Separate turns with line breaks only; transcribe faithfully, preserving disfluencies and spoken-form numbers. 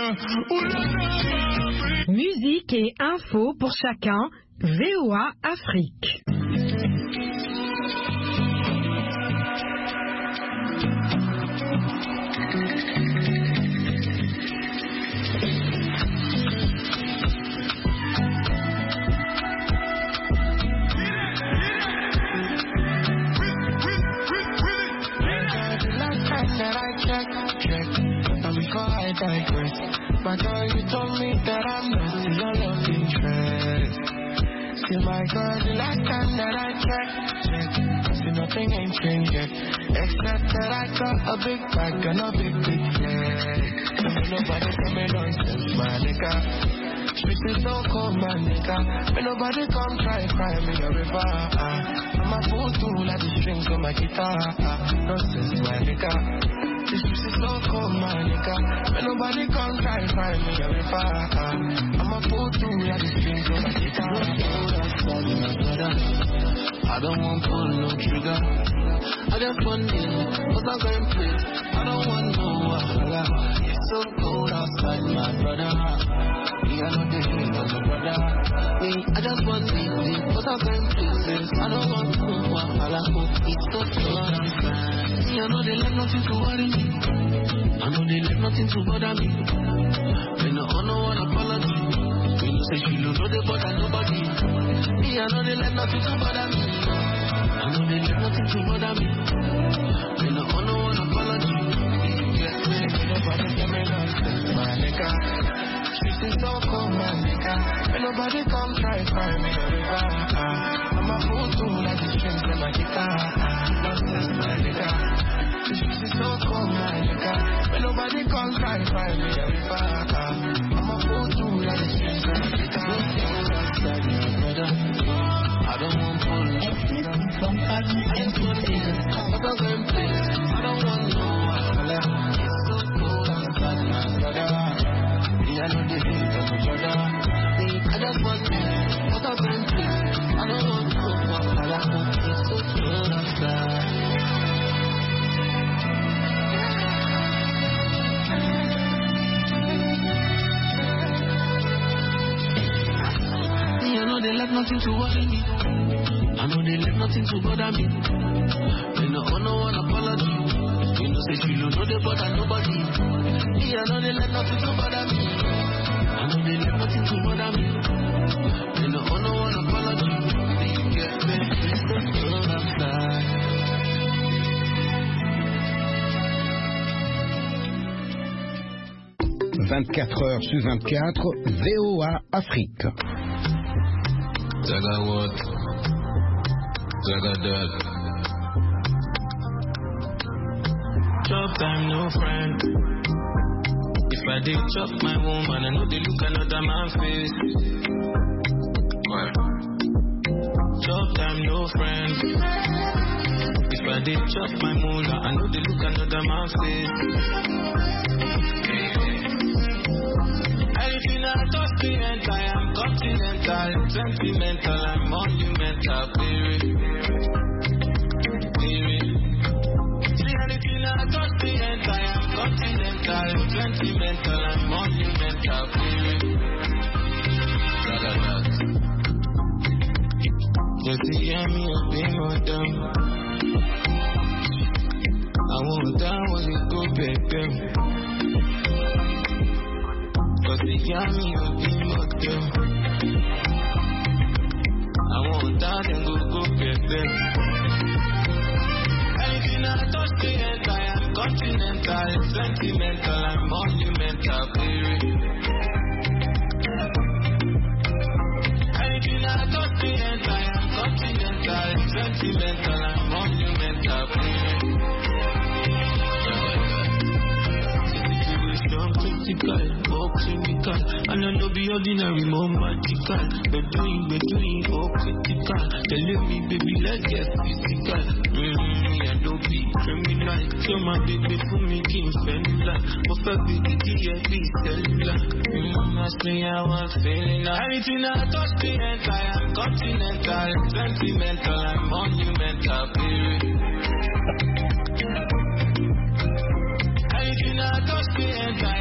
Musique et info pour chacun, V O A Afrique.
My girl, you told me that I'm not your love interest. See, my girl, the last time that I checked, checked, see, nothing ain't changed yet. Except that I got a big bag and a big, big flag. Ain't nobody tell me nonsense, my nigga. Streets is so cold, my nigga. Ain't nobody come try to cry me a river. I'm a fool too, like the strings on my guitar. Nonsense, my nigga. This is so cold, my nigga. When nobody come try to find me a river. I'm a fool too, like the strings on my guitar. I don't want pull no trigger. I just want you, cause I'm going to play. I don't want no wahala. It's so cold outside, my brother. Me, I know the hate of my brother. Me, I just want you, cause I'm going to play. I don't want no wahala. It's so cold outside. Me, I know they let nothing to worry me. I know they let nothing to bother me. Me, no, I don't want apology. Me, no say she don't know they bother nobody. Me, I know they let nothing to bother me. I know they let nothing to bother me. Me, no, I don't want apology. Yes, me, nobody tell me nonsense, my nigga. This is so cold, my nigga. When nobody come try to find me a river. I'm a fool too, like the strings on my guitar. Nonsense, my nigga. This is so cold, my nigga. When nobody come try to find me a river. I'm a fool too, like the strings on my guitar. I don't want pull no trigger. I just want you, but I'm going to play. I don't want no wahala. It's so cold outside, my brother. I know the hate of my brother. I just want you, but I'm going to play. I don't want no wahala. It's so cold outside. I know they let nothing to worry me. I know they let nothing to bother me. They no owe no one apology. You know say she don't know they bother nobody. Me, I know they let nothing to bother me. I know they let nothing to bother me. They no owe no one apology. You get me? It's so cold outside.
vingt-quatre heures sur vingt-quatre, V O A Afrique.
Jaga what? Jaga that. Chop time, no friend. If I did chop my woman, I know they look another man's face. What? Chop time, no friend. If I did chop my moolah, I know they look another man's face. Anything I touch the end, I am continental, sentimental, and monumental, baby. Baby. See, anything I touch the end, I am continental, sentimental, and monumental, baby. Just to hear me up in my down. I won't down when you go, baby. Cause they got me up in my girl. I won't die and go go get them. Anything I touch the end, I am continental, sentimental, and monumental, baby. Anything I touch the end, I am continental, sentimental, and monumental, baby. Critical, more clinical, and I know be ordinary, more magical. But doing, but doing, more critical. Telling me, baby, let's get physical. Mm, I don't be criminal. Tell my baby, for me, King Fenula. But fuck with the D F B cellular. Mm, ask me how I'm feeling. Anything I touch the end, I am continental, sentimental, and monumental, baby. Anything I touch the end, I